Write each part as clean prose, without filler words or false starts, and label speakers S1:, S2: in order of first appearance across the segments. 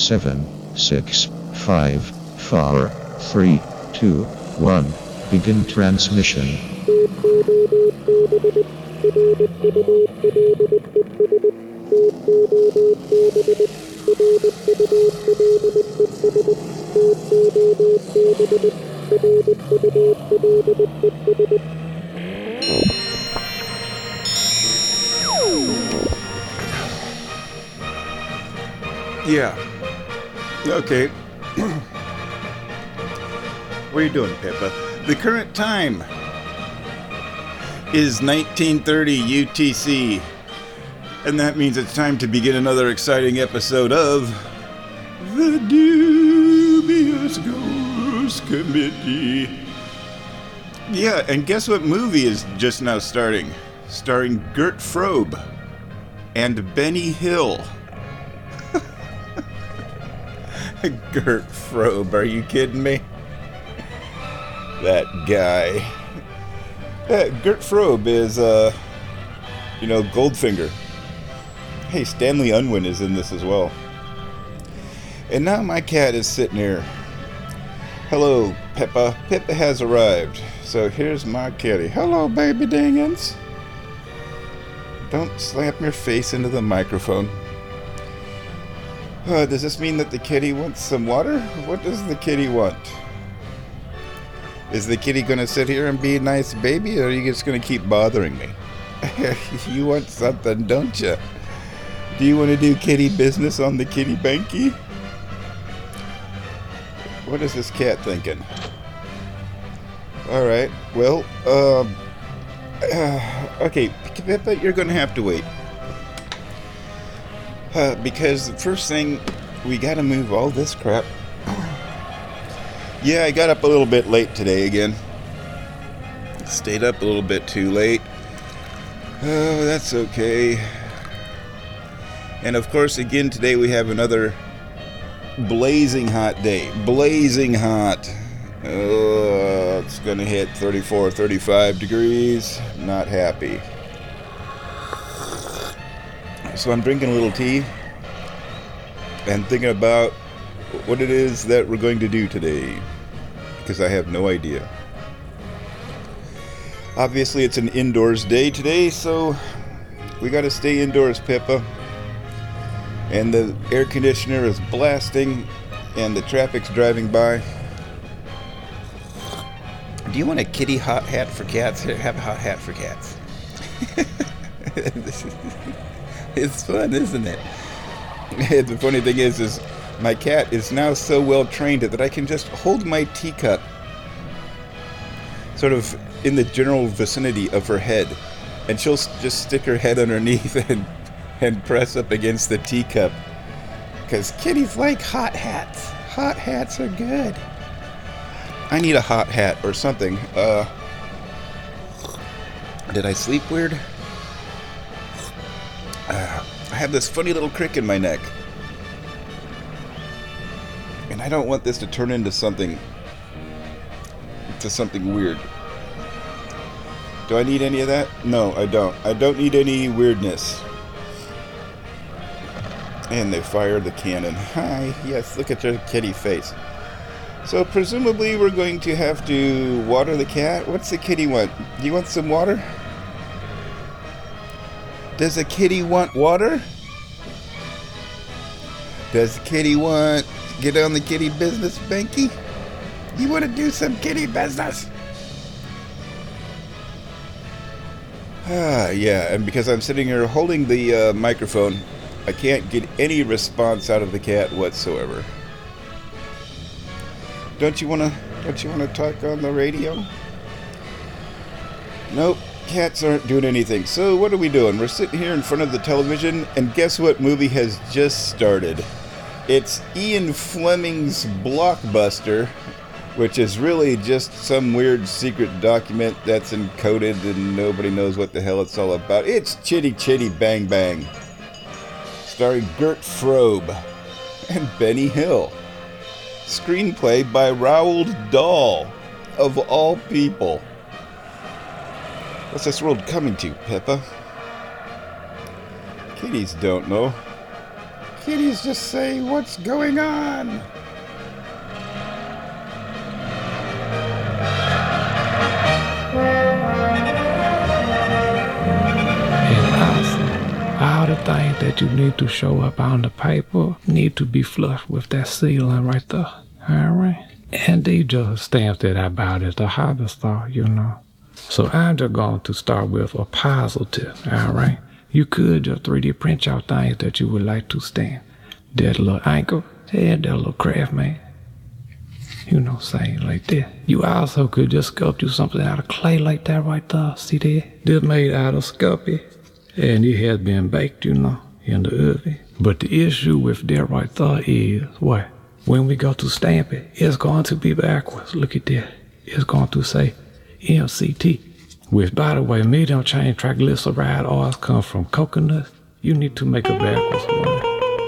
S1: 7, 6, 5, 4, 3, 2, 1. Begin transmission.
S2: Yeah. Okay. What are you doing, Pippa? The current time is 1930 UTC. And that means it's time to begin another exciting episode of The Dubious Ghost Committee. Yeah, and guess what movie is just now starting? Starring Gert Frobe and Benny Hill. Gert Frobe, are you kidding me? That guy. Gert Frobe is, Goldfinger. Hey, Stanley Unwin is in this as well. And now my cat is sitting here. Hello, Pippa. Pippa has arrived. So here's my kitty. Hello, baby dingins. Don't slam your face into the microphone. Does this mean that the kitty wants some water? What does the kitty want? Is the kitty going to sit here and be a nice baby, or are you just going to keep bothering me? You want something, don't you? Do you want to do kitty business on the kitty banky? What is this cat thinking? Alright, well, okay, Pippa, you're going to have to wait. Because the first thing, we gotta move all this crap. Yeah, I got up a little bit late today again. Stayed up a little bit too late. Oh, that's okay. And of course, again, today we have another blazing hot day. Blazing hot. Oh, it's gonna hit 34, 35 degrees. Not happy. So I'm drinking a little tea and thinking about what it is that we're going to do today, because I have no idea. Obviously it's an indoors day today, so we gotta stay indoors, Pippa. And the air conditioner is blasting and the traffic's driving by. Do you want a kitty hot hat for cats? Here, have a hot hat for cats. It's fun, isn't it? The funny thing is my cat is now so well trained that I can just hold my teacup sort of in the general vicinity of her head, and she'll just stick her head underneath and press up against the teacup. Because kitties like hot hats. Hot hats are good. I need a hot hat or something. Did I sleep weird? I have this funny little crick in my neck. And I don't want this to turn into something weird. Do I need any of that? No, I don't. I don't need any weirdness. And they fired the cannon. Hi, yes, look at your kitty face. So presumably we're going to have to water the cat. What's the kitty want? Do you want some water? Does a kitty want water? Does the kitty want to get on the kitty business, Banky? You want to do some kitty business? Yeah, and because I'm sitting here holding the microphone, I can't get any response out of the cat whatsoever. Don't you wanna talk on the radio? Nope. Cats aren't doing anything. So what are we doing? We're sitting here in front of the television, and guess what movie has just started? It's Ian Fleming's Blockbuster, which is really just some weird secret document that's encoded and nobody knows what the hell it's all about. It's Chitty Chitty Bang Bang, starring Gert Frobe and Benny Hill. Screenplay by Roald Dahl, of all people. What's this world coming to, Pippa? Kitties don't know. Kitties just say, what's going on?
S3: All the things that you need to show up on the paper need to be flushed with that sealing right there. Alright? And these just stamps that I bought at the hobby store, you know. So I'm just going to start with a positive, alright? You could just 3D print your things that you would like to stamp. That little anchor and that little craft man. You know, saying like that. You also could just sculpt you something out of clay like that right there. See that? This made out of sculpey. And it has been baked, you know, in the oven. But the issue with that right there is, what? When we go to stamp it, it's going to be backwards. Look at that. It's going to say MCT. Which, by the way, medium chain triglyceride oils come from coconut. You need to make a backwards one.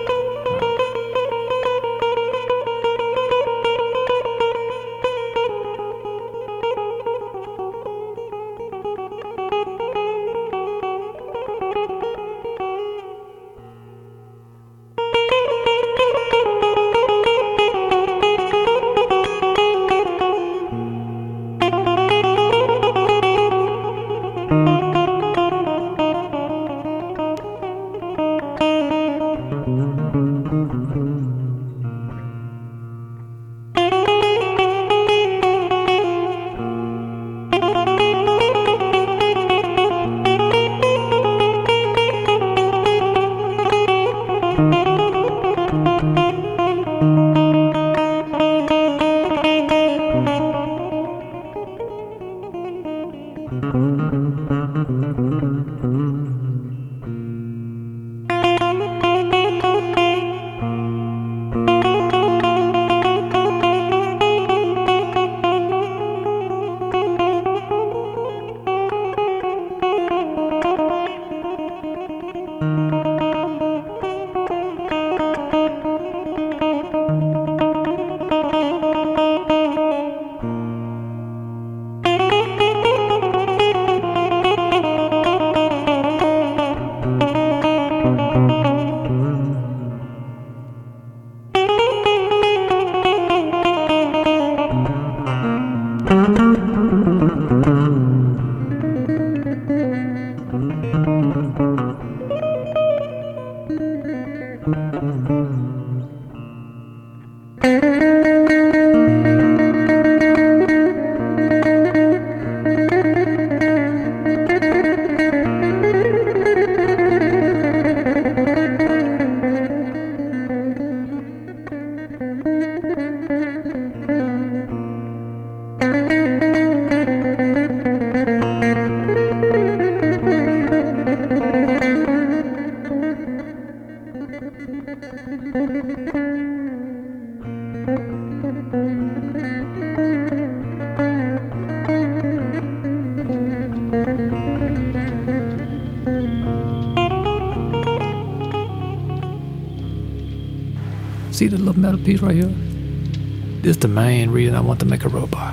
S3: See the little metal piece right here? This is the main reason I want to make a robot.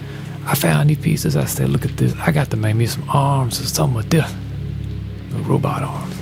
S3: I found these pieces, I said, look at this. I got to make me some arms or something with this. The robot arms.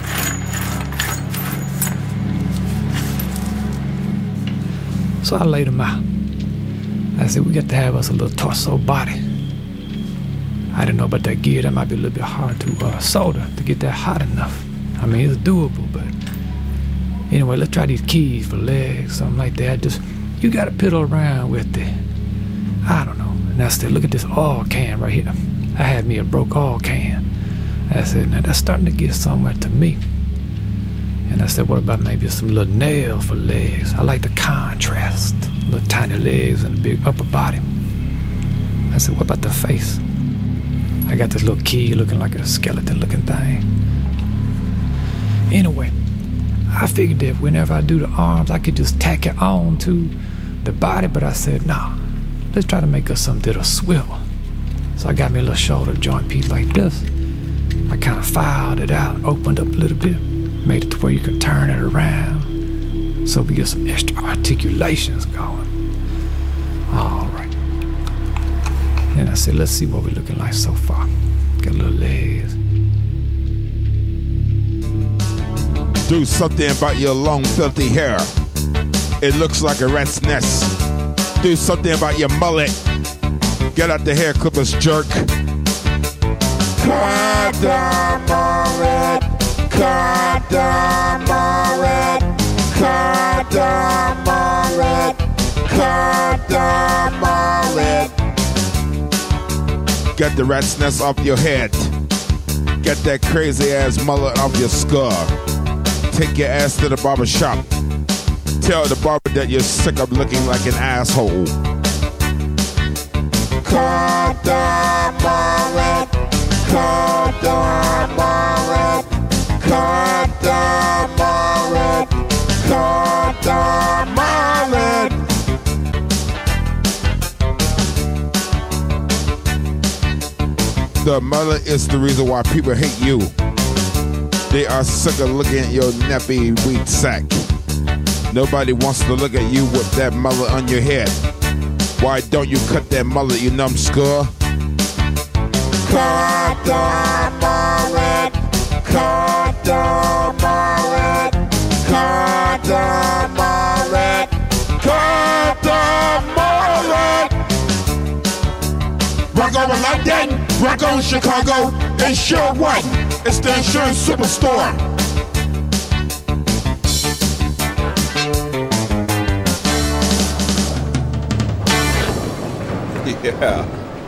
S3: So I laid them out. I said, we got to have us a little torso body. I didn't know about that gear. That might be a little bit hard to solder to get that hot enough. I mean, it's doable, but anyway, let's try these keys for legs, something like that. Just, you got to piddle around with it. I don't know. And I said, look at this oil can right here. I had me a broke oil can. I said, now that's starting to get somewhere to me. And I said, what about maybe some little nail for legs? I like the contrast. Little tiny legs and a big upper body. I said, what about the face? I got this little key looking like a skeleton looking thing. Anyway, I figured that whenever I do the arms, I could just tack it on to the body, but I said, nah, let's try to make us something that'll swivel. So I got me a little shoulder joint piece like this. I kind of filed it out, opened up a little bit, made it to where you can turn it around so we get some extra articulations going. All right. And I said, let's see what we're looking like so far. Got little legs.
S4: Do something about your long, filthy hair. It looks like a rat's nest. Do something about your mullet. Get out the hair clippers, jerk. Cut the mullet. Cut the mullet. Cut the mullet. Cut the mullet. Get the rat's nest off your head. Get that crazy ass mullet off your skull. Take your ass to the barber shop. Tell the barber that you're sick of looking like an asshole. Cut the mullet. Cut the mullet. Cut the mullet. Cut the mullet. The mullet is the reason why people hate you. They are sick of looking at your nappy wheat sack. Nobody wants to look at you with that mullet on your head. Why don't you cut that mullet, you numbskull? Cut the mullet. Cut the mullet. Cut the mullet. Cut the mullet. Rock over London, rock on Chicago, Insure What? It's the insurance superstore.
S2: Yeah.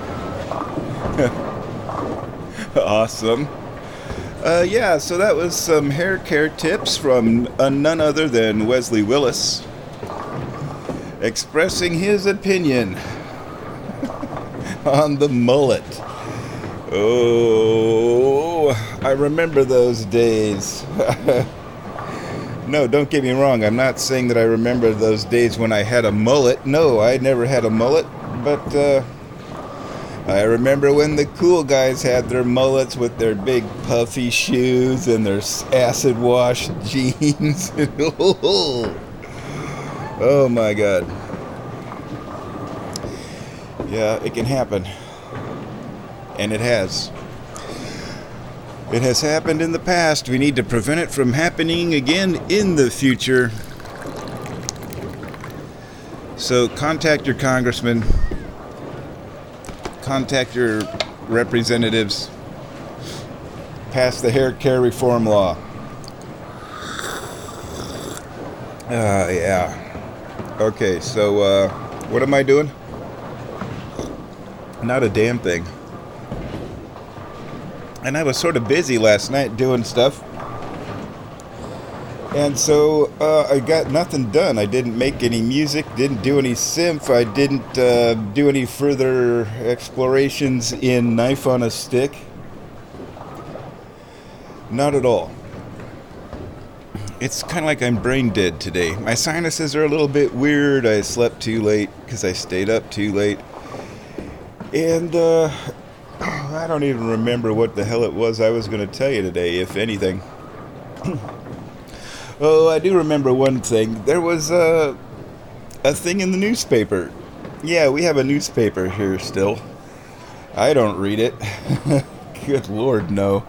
S2: Awesome. Yeah, so that was some hair care tips from none other than Wesley Willis, expressing his opinion on the mullet. Oh, I remember those days. No, don't get me wrong. I'm not saying that I remember those days when I had a mullet. No, I never had a mullet. But I remember when the cool guys had their mullets with their big puffy shoes and their acid wash jeans. Oh my God. Yeah, it can happen. And it has. It has happened in the past. We need to prevent it from happening again in the future. So contact your congressman. Contact your representatives. Pass the hair care reform law. Yeah. Okay, so what am I doing? Not a damn thing. And I was sort of busy last night doing stuff. And so I got nothing done. I didn't make any music, didn't do any synth, I didn't do any further explorations in Knife on a Stick. Not at all. It's kind of like I'm brain dead today. My sinuses are a little bit weird. I slept too late because I stayed up too late. And I don't even remember what the hell it was I was going to tell you today, if anything. Oh, I do remember one thing. There was a thing in the newspaper. Yeah, we have a newspaper here still. I don't read it. Good Lord, no.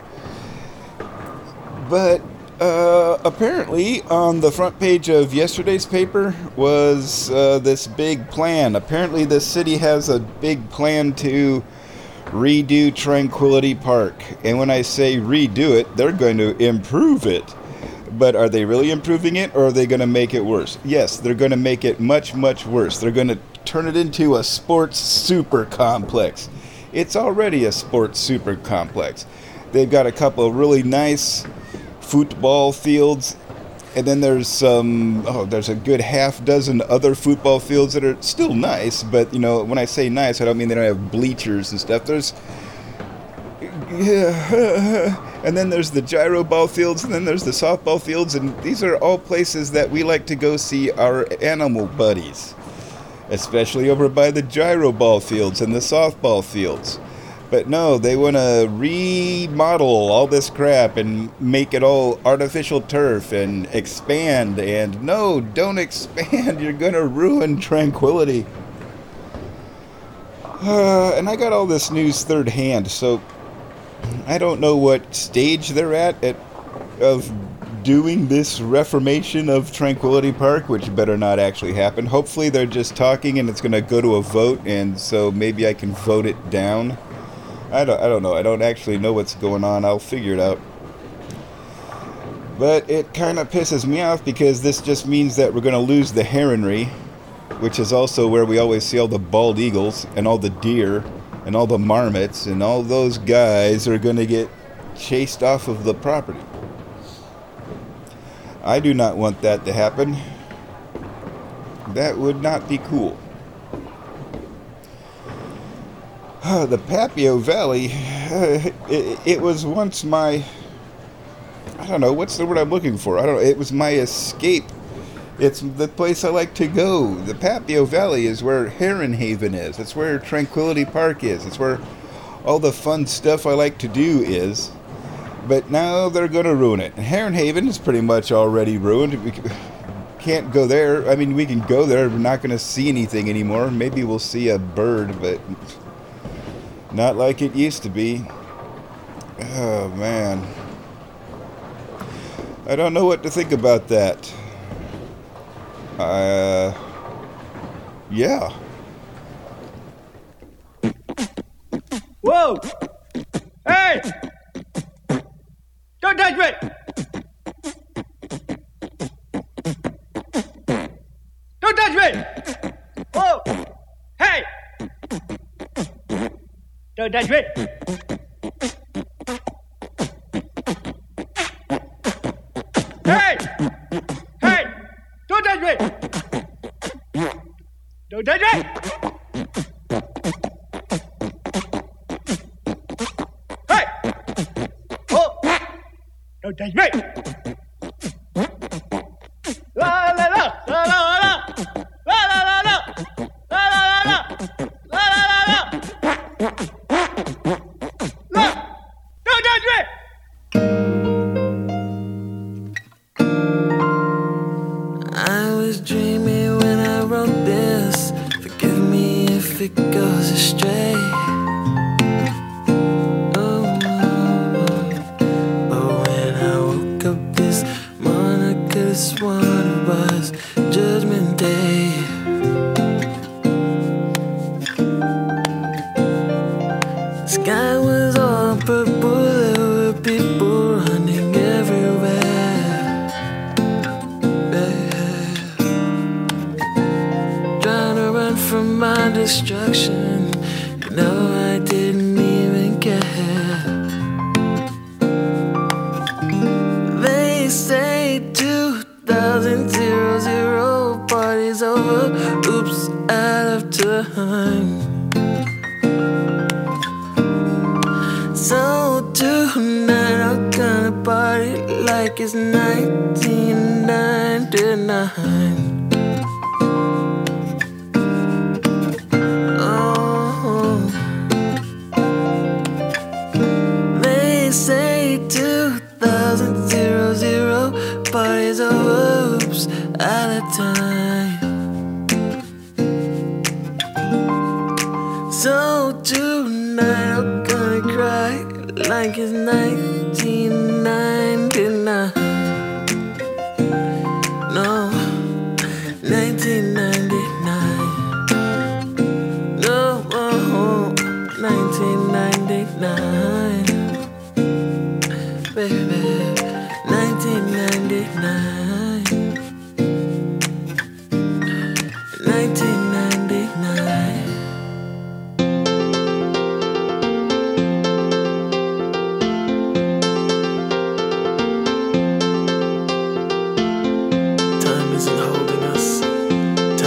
S2: But apparently on the front page of yesterday's paper was this big plan. Apparently the city has a big plan to redo Tranquility Park. And when I say redo it, they're going to improve it. But are they really improving it, or are they going to make it worse? Yes, they're going to make it much, much worse. They're going to turn it into a sports super complex. It's already a sports super complex. They've got a couple of really nice football fields, and then there's there's a good half dozen other football fields that are still nice, but, you know, when I say nice, I don't mean they don't have bleachers and stuff. And then there's the gyro ball fields, and then there's the softball fields, and these are all places that we like to go see our animal buddies, especially over by the gyro ball fields and the softball fields. But no, they want to remodel all this crap and make it all artificial turf and expand, and no, don't expand, you're going to ruin Tranquility. And I got all this news third hand, so I don't know what stage they're at of doing this reformation of Tranquility Park, which better not actually happen. Hopefully they're just talking and it's going to go to a vote, and so maybe I can vote it down. I don't know. I don't actually know what's going on. I'll figure it out. But it kind of pisses me off because this just means that we're going to lose the heronry, which is also where we always see all the bald eagles and all the deer and all the marmots, and all those guys are going to get chased off of the property. I do not want that to happen. That would not be cool. The Papio Valley, it was once my, I don't know, what's the word I'm looking for? I don't know, it was my escape. It's the place I like to go. The Papio Valley is where Heron Haven is. It's where Tranquility Park is. It's where all the fun stuff I like to do is. But now they're going to ruin it. Heron Haven is pretty much already ruined. We can't go there. I mean, we can go there. We're not going to see anything anymore. Maybe we'll see a bird, but not like it used to be. Oh, man. I don't know what to think about that. Yeah.
S5: Whoa! Hey! Don't touch me! Don't touch me! Whoa! Hey! Don't touch me! Hey! Hey! Don't touch me! Don't touch me! Hey! Oh! Don't touch me! La la la la la la la la la la la la la la la. Don't touch me!
S6: I was dreaming when I wrote this. Forgive me if it goes astray. Oh, but when I woke up this morning, I could have sworn it was Judgment Day. Sky was all purple, there were people running everywhere. Trying to run from my destruction, you know I didn't even care. They say 2000 party's over, oops, out of time. So tonight I'm gonna party like it's 1999. Oh, they say 2000 party's over, oops, out of time. So tonight I'm gonna cry like it's 1999. No, 1999. No, 1999. Baby, 1999. 1999. Time isn't holding us.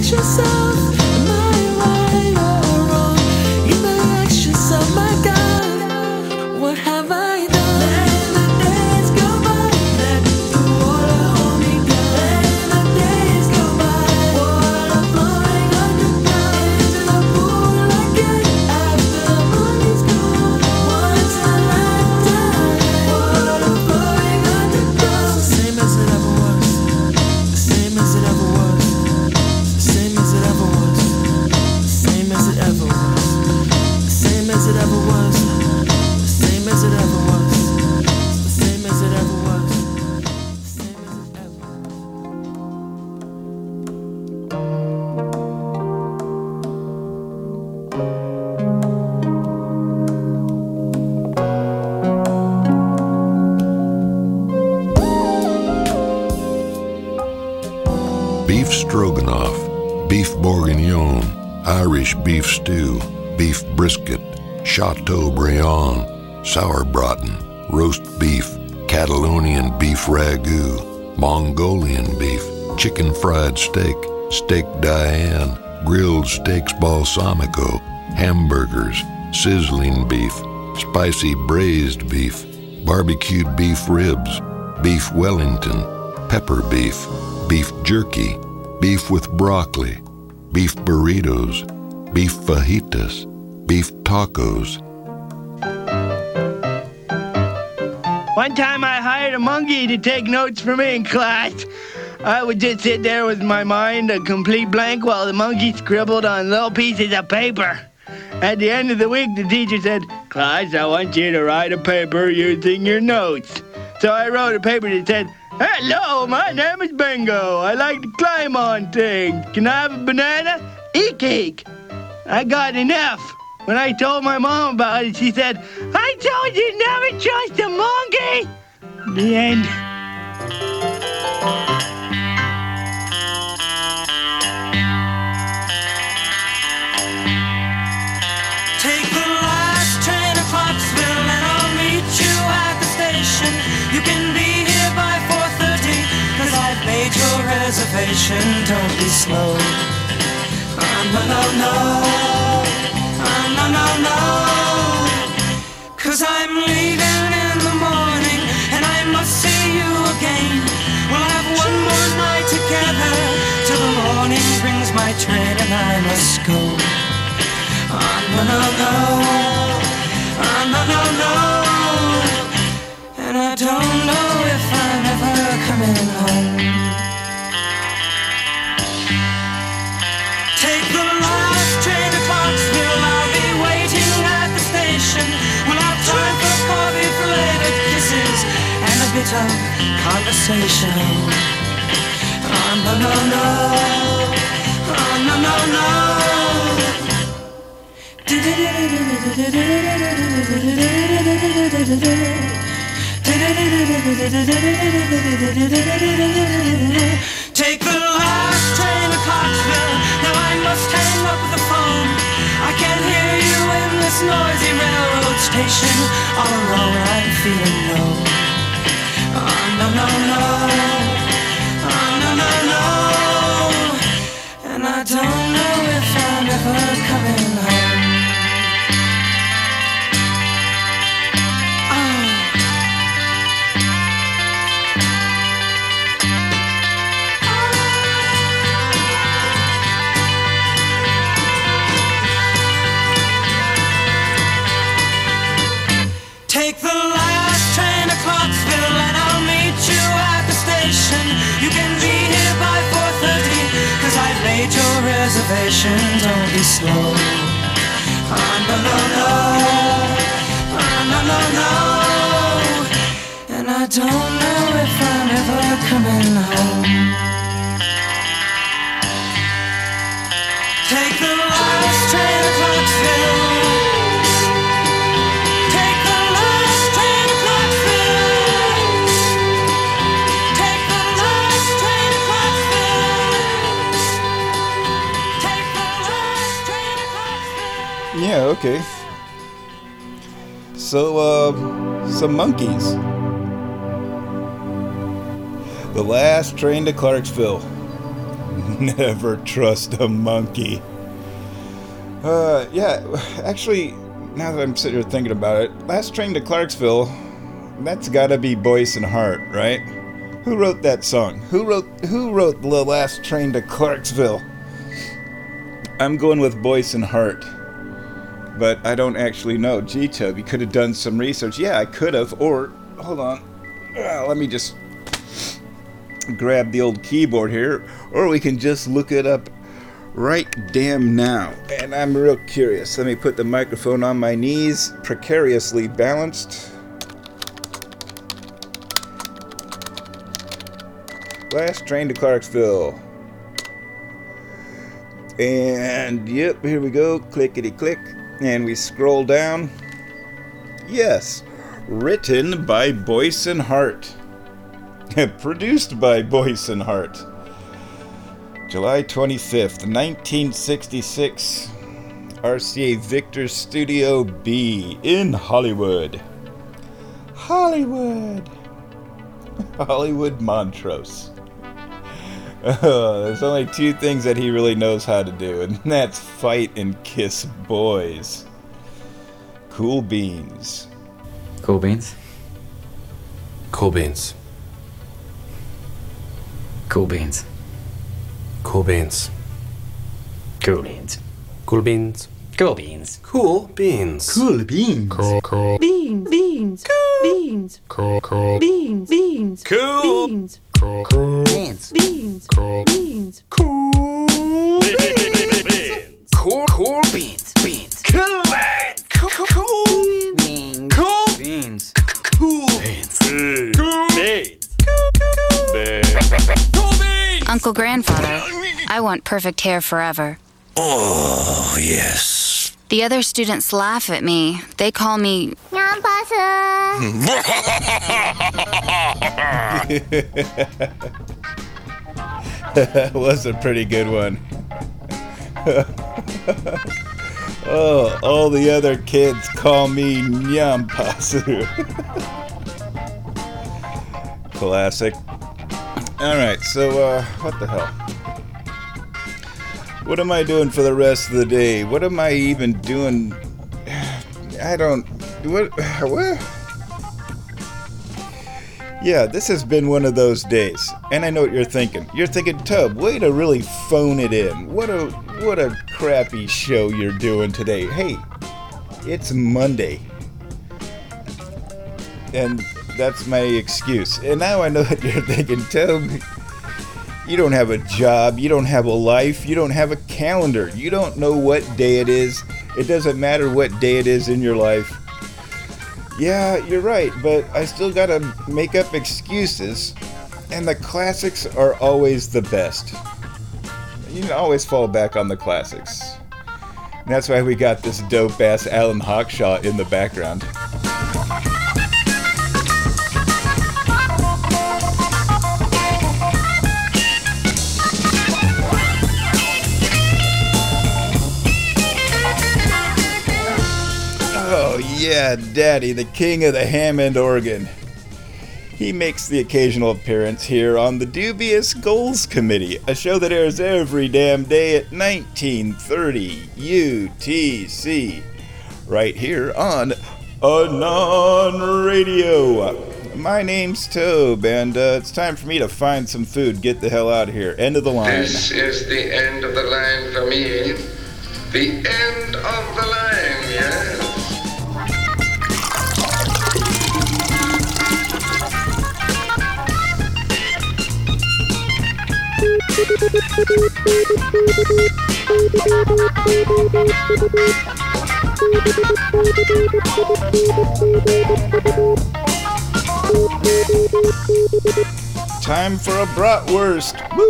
S6: ask yourself, am I right or wrong? You better ask yourself, my God, what have I done? Letting the days go by, let the water hold me down. Letting the days go by, water flowing underground into the pool again after the money's gone. Once a lifetime, water flowing underground. The same as it ever was, the same as it ever was, the same as it ever was, the same as it ever was, the same as it ever was, the same as it ever was, the same as it ever was, the same as it ever.
S7: Beef stroganoff, beef bourguignon, Irish beef stew, beef brisket, Chateaubriand, sauerbraten, roast beef, Catalonian beef ragout, Mongolian beef, chicken fried steak, steak Diane, grilled steaks balsamico, hamburgers, sizzling beef, spicy braised beef, barbecued beef ribs, beef Wellington, pepper beef, beef jerky, beef with broccoli, beef burritos, beef fajitas, beef tacos.
S5: One time I hired a monkey to take notes for me in class. I would just sit there with my mind a complete blank while the monkey scribbled on little pieces of paper. At the end of the week, the teacher said, "Class, I want you to write a paper using your notes." So I wrote a paper that said, "Hello, my name is Bingo. I like to climb on things. Can I have a banana? Eat cake." I got enough. When I told my mom about it, she said, "I told you never trust a monkey." The end.
S6: Take the last train to Clarksville and I'll meet you at the station. You can be here by 4:30, cause I've made your reservation. Don't be slow. No, no, no. No, no, no. Cause I'm leaving in the morning and I must see you again. We'll have one more night together till the morning brings my train and I must go. No, no, no. No, no, no. And I don't know if I'm ever coming home. Take the last train to Clarksville. I'll be waiting at the station. We'll have time for coffee, related kisses, and a bit of conversation. No, no, no. No, no, no. Take the last train to Clarksville. Now I must hang up the phone. I can't hear you in this noisy railroad station. All alone I'm feeling low. No, no, no. No, no, no. And I don't know if I'm ever coming home. Take the last train to Clarksville and I'll meet you at the station. You can be here by 4:30, cause I've made your reservation. Don't be slow. No, no, no. No, no, no. And I don't know if I'm ever coming home. Take the last train to Clarksville.
S2: Yeah, okay. So, some monkeys. The last train to Clarksville. Never trust a monkey. Yeah, actually, now that I'm sitting here thinking about it, Last Train to Clarksville, that's gotta be Boyce and Hart, right? Who wrote that song? Who wrote The Last Train to Clarksville? I'm going with Boyce and Hart, but I don't actually know. Gee, Toby, could have done some research. Yeah, I could have, or, hold on, let me just grab the old keyboard here, or we can just look it up right damn now. And I'm real curious. Let me put the microphone on my knees, precariously balanced. Last Train to Clarksville. And yep, here we go. Clickety click. And we scroll down. Yes. Written by Boyce and Hart. Produced by Boyce and Hart. July 25th, 1966. RCA Victor Studio B in Hollywood. Hollywood Montrose. There's only two things that he really knows how to do, and that's fight and kiss boys. Cool beans.
S8: Cool beans?
S9: Cool beans.
S8: Cool beans.
S9: Cool beans.
S8: Cool beans.
S9: Cool beans.
S8: Cool beans.
S9: Cool beans.
S8: Cool beans.
S9: Cool.
S6: Beans, beans, beans,
S9: Cool.
S6: beans, beans,
S9: Cool.
S6: beans,
S9: Cool.
S8: Beans.
S6: beans,
S9: Cool.
S6: beans,
S9: Cool.
S8: Cool beans. Beans.
S9: Cool beans. Cool
S8: Beans.
S9: Cool
S8: Beans.
S9: Cool beans. Cool beans. Cool beans.
S10: Uncle Grandfather, I want perfect hair forever.
S7: Oh, yes.
S10: The other students laugh at me. They call me
S2: That was a pretty good one. Oh, all the other kids call me Nyampasu. Classic. Alright, so, what the hell? What am I doing for the rest of the day? What am I even doing? I don't... What? Yeah, this has been one of those days. And I know what you're thinking. You're thinking, Tub, way to really phone it in. What a crappy show you're doing today. Hey, it's Monday. And that's my excuse. And now I know that you're thinking, Tub, you don't have a job, you don't have a life, you don't have a calendar, you don't know what day it is. It doesn't matter what day it is in your life. Yeah, you're right, but I still gotta make up excuses, and the classics are always the best. You can always fall back on the classics. And that's why we got this dope-ass Alan Hawkshaw in the background. Oh yeah, Daddy, the king of the Hammond organ. He makes the occasional appearance here on the Dubious Goals Committee, a show that airs every damn day at 1930 UTC, right here on Anon Radio. My name's Tobe, and it's time for me to find some food. Get the hell out of here. End of the line.
S11: This is the end of the line for me. The end of the line, yes.
S2: Time for a bratwurst. Woo!